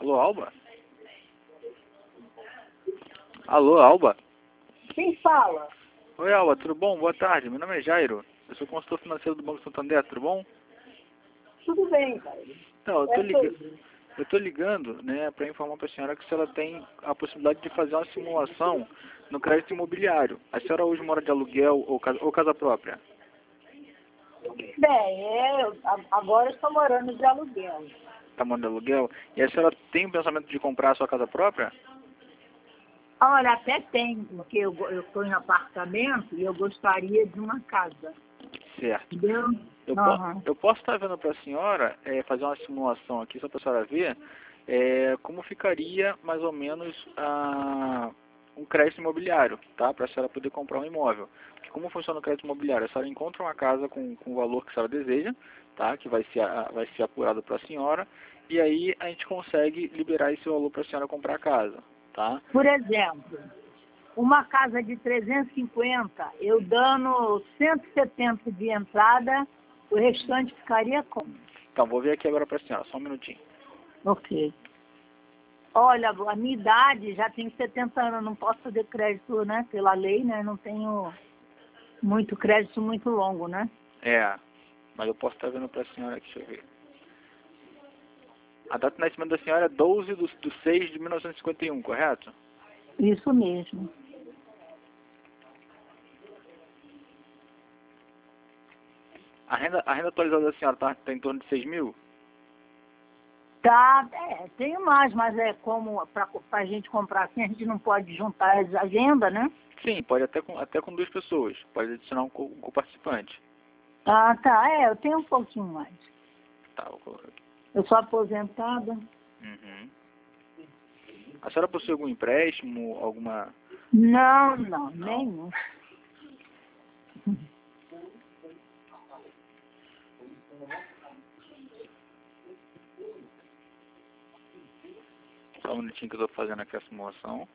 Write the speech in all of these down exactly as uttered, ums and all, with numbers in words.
Alô, Alba? Alô, Alba? Quem fala? Oi, Alba, tudo bom? Boa tarde, meu nome é Jairo. Eu sou consultor financeiro do Banco Santander, tudo bom? Tudo bem, cara. Então, eu tô, É liga... eu tô ligando, né, para informar para a senhora que se ela tem a possibilidade de fazer uma simulação no crédito imobiliário. A senhora hoje mora de aluguel ou casa, ou casa própria? Bem, é, eu- a- agora eu estou morando de aluguel. Está morando de aluguel? E a senhora tem o pensamento de comprar a sua casa própria? Olha, até tem, porque eu go- eu estou em apartamento e eu gostaria de uma casa. Certo. Entendeu? Eu, po Aham. eu posso estar vendo para a senhora, é, fazer uma simulação aqui, só para a senhora ver, é, como ficaria mais ou menos a, um crédito imobiliário, tá? Para a senhora poder comprar um imóvel. Porque como funciona o crédito imobiliário? A senhora encontra uma casa com, com o valor que a senhora deseja, tá? Que vai ser, a, vai ser apurado para a senhora, e aí a gente consegue liberar esse valor para a senhora comprar a casa, tá? Por exemplo, uma casa de trezentos e cinquenta, eu dando cento e setenta de entrada, o restante ficaria como? Então, vou ver aqui agora para a senhora, só um minutinho. Ok. Olha, a minha idade já tem setenta anos, não posso fazer crédito, né? Pela lei, né? Não tenho muito crédito muito longo, né? É, mas eu posso estar vendo para a senhora aqui, deixa eu ver. A data de nascimento da senhora é doze de seis de mil novecentos e cinquenta e um, correto? Isso mesmo. A renda, a renda atualizada da senhora está tá em torno de seis mil? Tá, é, tenho mais, mas é como para a gente comprar assim, a gente não pode juntar as agendas, né? Sim, pode até com, até com duas pessoas. Pode adicionar um, co- um co-participante. Ah, tá, é, eu tenho um pouquinho mais. Tá, vou colocar aqui. Eu sou aposentada. Uhum. A senhora possui algum empréstimo, alguma... Não, não, Não. nenhum. Só um minutinho que eu estou fazendo aqui a simulação.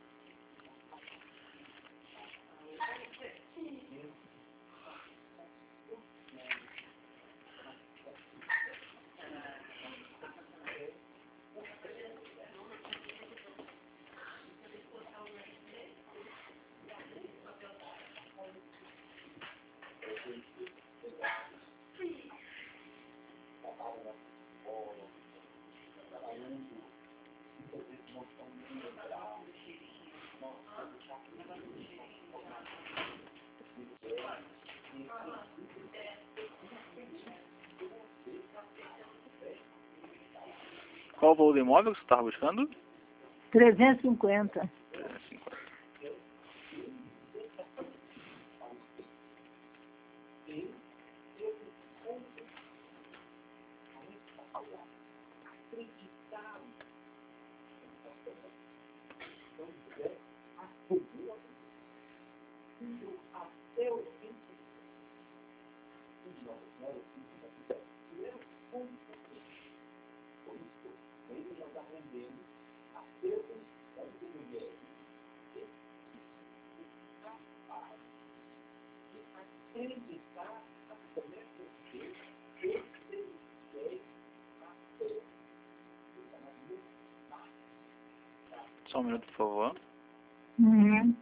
Qual o valor do imóvel que você estava buscando? trezentos e cinquenta. trezentos e cinquenta. Só um minuto, por favor. Uhum.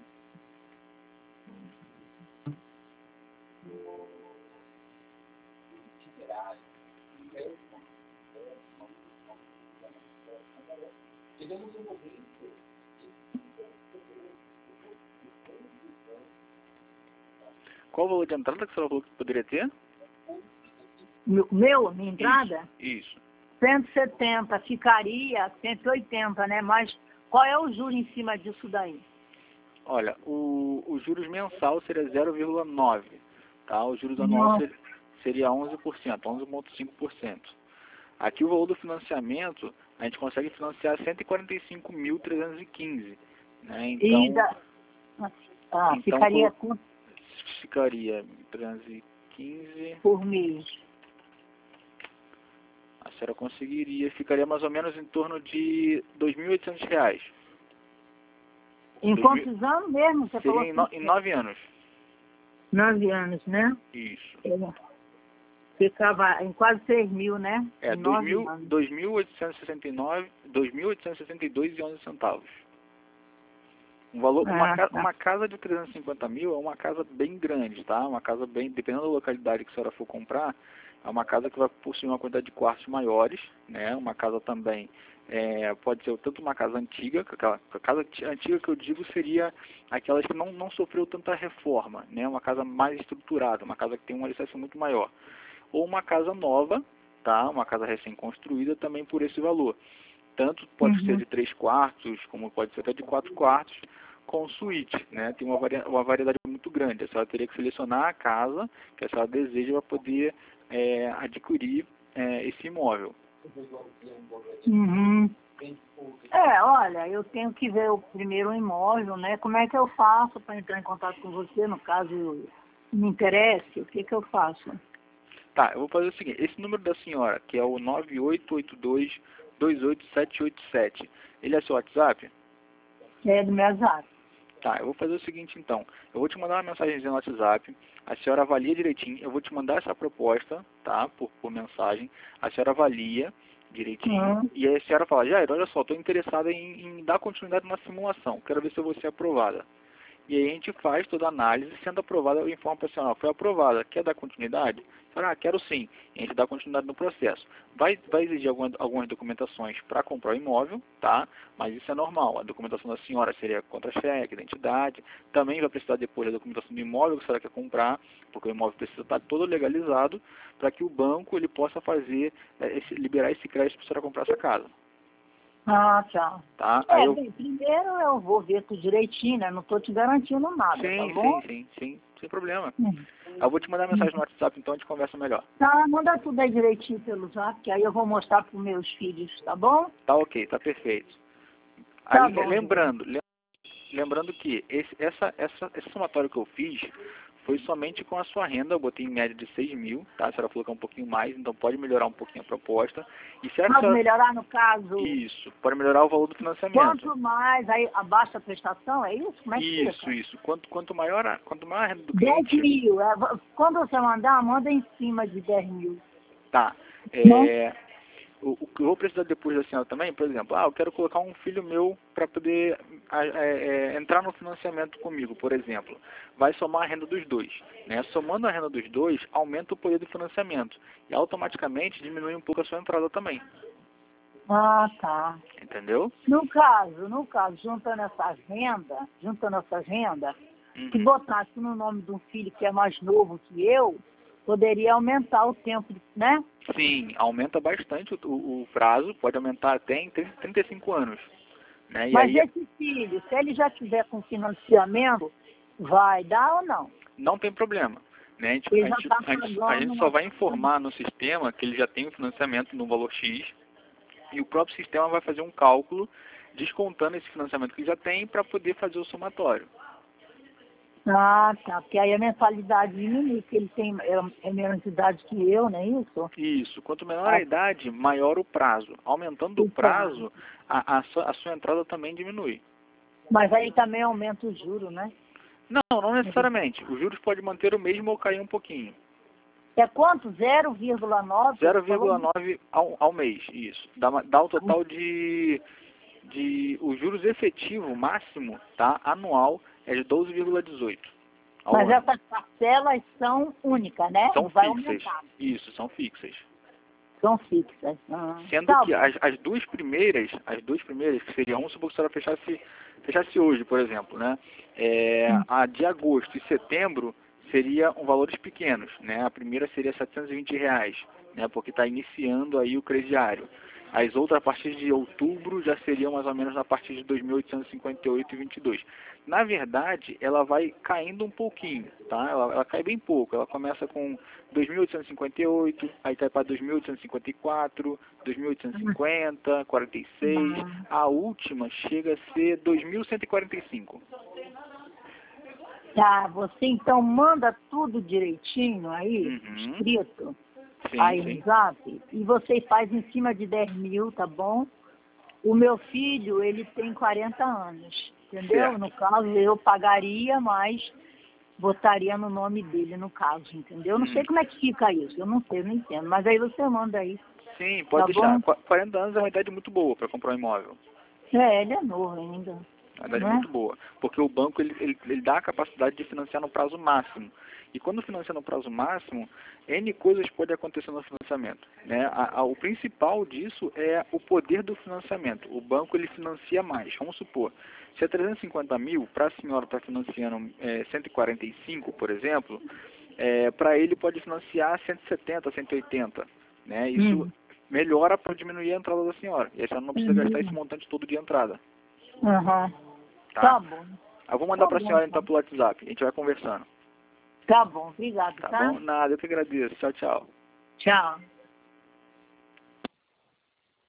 Qual o valor de entrada que a senhora falou que poderia ter? Meu, meu, minha entrada? Isso, isso. cento e setenta, ficaria cento e oitenta, né? Mas qual é o juro em cima disso daí? Olha, o, o juros mensal seria zero vírgula nove, tá? O juros anual Nossa. ser, seria onze por cento, onze vírgula cinco por cento. Aqui o valor do financiamento, a gente consegue financiar cento e quarenta e cinco mil trezentos e quinze, né? Então, E da... Ah, então ficaria por- quanto ficaria trezentos e quinze, por mês? a senhora conseguiria, ficaria mais ou menos em torno de dois mil e oitocentos reais. Em Dois mil quantos anos mesmo? Você falou Seria em, no, assim? em nove anos. Nove anos, né? Isso. É. Ficava em quase seis mil, né? É, Em nove dois mil, anos. dois mil oitocentos e sessenta e nove, dois mil oitocentos e sessenta e dois e onze centavos. Um valor, uma, Ah, ca- tá. uma casa de trezentos e cinquenta mil é uma casa bem grande, tá? Uma casa bem, dependendo da localidade que a senhora for comprar, é uma casa que vai possuir uma quantidade de quartos maiores, né? Uma casa também, é, pode ser tanto uma casa antiga, que aquela, a casa ti- antiga que eu digo seria aquelas que não, não sofreu tanta reforma, né? Uma casa mais estruturada, uma casa que tem um alicerce muito maior. Ou uma casa nova, tá? Uma casa recém-construída também por esse valor. Tanto pode ser Uhum. de três quartos, como pode ser até de quatro quartos, com suíte, né? Tem uma, varia uma variedade muito grande. A senhora teria que selecionar a casa que a senhora deseja para poder é, adquirir é, esse imóvel. Uhum. É, olha, eu tenho que ver o primeiro imóvel, né? Como é que eu faço para entrar em contato com você, no caso me interesse? O que que eu faço? Tá, eu vou fazer o seguinte, esse número da senhora, que é o nove oito oito dois, dois oito sete oito sete, ele é seu WhatsApp? É do meu zap. Tá, eu vou fazer o seguinte então, eu vou te mandar uma mensagenzinha no WhatsApp, a senhora avalia direitinho, eu vou te mandar essa proposta, tá, por, por mensagem, a senhora avalia direitinho, Uhum. e aí a senhora fala, Jair, olha só, estou interessada em, em dar continuidade na simulação, quero ver se eu vou ser aprovada. E aí a gente faz toda a análise, sendo aprovada, eu informo para a senhora, foi aprovada, quer dar continuidade? Ah, quero sim. E a gente dá continuidade no processo. Vai, vai exigir alguma, algumas documentações para comprar o imóvel, tá? Mas isso é normal. A documentação da senhora seria contra-cheque, identidade. Também vai precisar depois da documentação do imóvel que a senhora quer comprar, porque o imóvel precisa estar todo legalizado para que o banco ele possa fazer, é, esse, liberar esse crédito para a senhora comprar essa casa. Ah, tá. Tá? Aí É, eu... bem, primeiro eu vou ver tudo direitinho, né? Não estou te garantindo nada, tá Sim, bom? sim, sim, sim, sem problema. Hum. Eu vou te mandar mensagem no WhatsApp, então a gente conversa melhor. Tá, manda tudo aí direitinho pelo zap, que aí eu vou mostrar para os meus filhos, tá bom? Tá ok, tá perfeito. Tá Aí, bom, lembrando, lem- lembrando que esse, essa, essa, esse somatório que eu fiz foi somente com a sua renda, eu botei em média de seis mil, tá? A senhora falou que é um pouquinho mais, então pode melhorar um pouquinho a proposta. E se a pode senhora... melhorar no caso, Isso, pode melhorar o valor do financiamento. quanto mais, aí abaixa a prestação, é isso? Como é que Isso, fica? isso. Quanto, quanto, maior a, quanto maior a renda do dez cliente, mil, é, quando você mandar, manda em cima de dez mil. tá. Né? É, o, o que eu vou precisar depois da senhora também, por exemplo, ah, eu quero colocar um filho meu para poder a, é, é, entrar no financiamento comigo, por exemplo. Vai somar a renda dos dois. Né? Somando a renda dos dois, aumenta o poder do financiamento. E automaticamente diminui um pouco a sua entrada também. Ah, tá. Entendeu? No caso, no caso, juntando essa renda, juntando essa renda, Uhum. se botasse no nome de um filho que é mais novo que eu, poderia aumentar o tempo, né? Sim, aumenta bastante o, o, o prazo, pode aumentar até em trinta e cinco anos. Né? E Mas aí esse filho, se ele já tiver com financiamento, vai dar ou não? não tem problema. Né? A, gente, Ele a, já gente, está a, gente, a gente pagando só uma... vai informar no sistema que ele já tem o financiamento no valor X e o próprio sistema vai fazer um cálculo descontando esse financiamento que já tem para poder fazer o somatório. Ah, tá. Porque aí a mensalidade diminui, porque ele tem é, é menos idade que eu, não é isso? Isso. Quanto menor a Ah, idade, maior o prazo. Aumentando o então, prazo, a, a, sua, a sua entrada também diminui. mas aí também aumenta o juro, né? Não, não necessariamente. Os juros podem manter o mesmo ou cair um pouquinho. É quanto? zero vírgula nove? zero vírgula nove ao, ao mês, isso. Dá, uma- dá o total de, de... Os juros efetivo máximo, tá? Anual, é de doze vírgula dezoito. ao Mas ano. essas parcelas são únicas, né? São Vai fixas. aumentar. Isso, são fixas. São fixas. Ah, Sendo tá que bom. as, as duas primeiras, as duas primeiras, que seriam, vamos supor que a senhora fechasse, fechasse hoje, por exemplo, né? É, a de agosto e setembro seria um valores pequenos, né? A primeira seria setecentos e vinte reais, né? Porque está iniciando aí o crediário. As outras, a partir de outubro, já seriam mais ou menos a partir de dois mil oitocentos e cinquenta e oito e vinte e dois. Na verdade, ela vai caindo um pouquinho, tá? Ela, ela cai bem pouco. Ela começa com dois mil oitocentos e cinquenta e oito, aí cai para dois mil oitocentos e cinquenta e quatro, dois mil oitocentos e cinquenta, quarenta e seis. A última chega a ser dois mil cento e quarenta e cinco. Tá, você então manda tudo direitinho aí, Uhum. escrito, Sim, aí sim. no zap, e você faz em cima de dez mil, tá bom? O meu filho, ele tem quarenta anos, entendeu? Certo. No caso, eu pagaria, mas botaria no nome dele, no caso, entendeu? Eu não Hum. sei como é que fica isso, eu não sei, eu não entendo. Mas aí você manda aí. Sim, pode Tá deixar. bom? Qu- quarenta anos é uma idade muito boa para comprar um imóvel. É, ele é novo ainda. Uma idade Né? muito boa. Porque o banco ele, ele, ele dá a capacidade de financiar no prazo máximo. E quando financia no prazo máximo, N coisas podem acontecer no financiamento. Né? A, a, o principal disso é o poder do financiamento. O banco ele financia mais. Vamos supor, se é trezentos e cinquenta mil, para a senhora estar financiando é, cento e quarenta e cinco, por exemplo, é, para ele pode financiar cento e setenta, cento e oitenta. Né? Isso Hum. melhora para diminuir a entrada da senhora. E aí a senhora não precisa gastar esse montante todo de entrada. Aham. Tá? Tá bom. Eu vou mandar Tá para a bom, senhora tá. então pelo WhatsApp. A gente vai conversando. Tá bom, obrigado, Tá tá? bom? Nada, eu que agradeço. Tchau, tchau. Tchau.